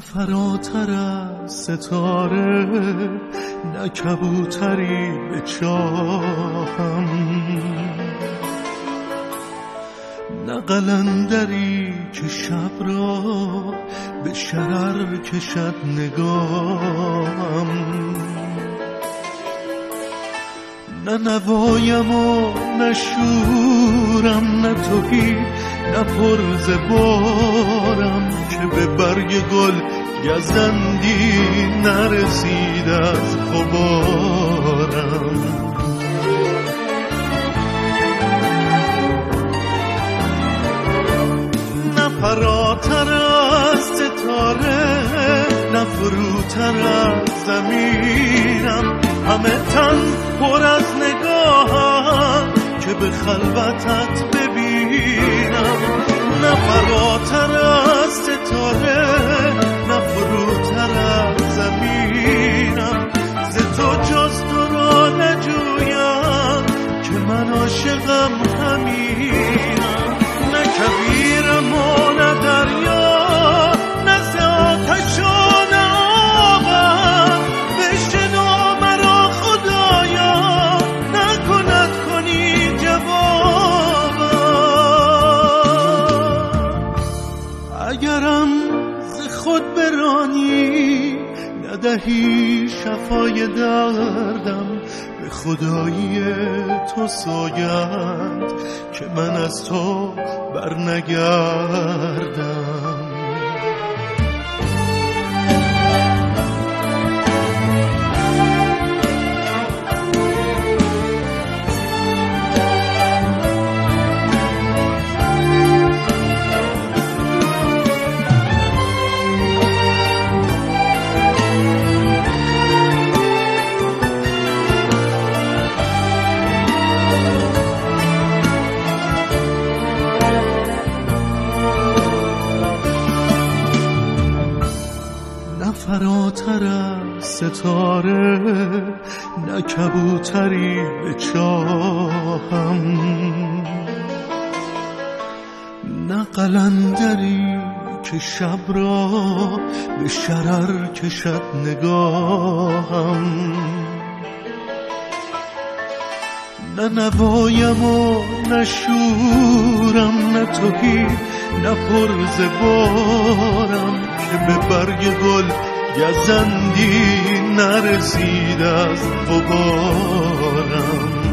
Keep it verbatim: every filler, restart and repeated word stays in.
فراتر از ستاره، نه کبوتری به چاهم، نه قلندری که شب را به شرر کشد نگاهم، نه نوایم و نه شورم، نه توهی نه پرز بارم که به برگ گل گزندی نرسید از غبارم. نه فراتر از ستاره، نه فروتر از زمینم، همه تن پر از نگاهم که به خلوتت ببینم. نه فراتر از ستاره، نه فروتر از زمینم، ز تو جز تو را نجویم که من عاشقم همینم. نه کبیرم و نه دریا، نه ز آتش و نه آبم، بشنو مرا خدایا نکند کنی جوابم. اگرم ز خود برانی ندهی شفای دردم، به خدایی تو سوگند که من از تو برنگردم. فراتر از ستاره، نه کبوتری به چاهم، نه قلندری که شب را به شرر کشد نگاهم، نه نوایم و نه شورم، نه توهی نه پرز بارم که به برگ گل گزندی نرسید از غبارم.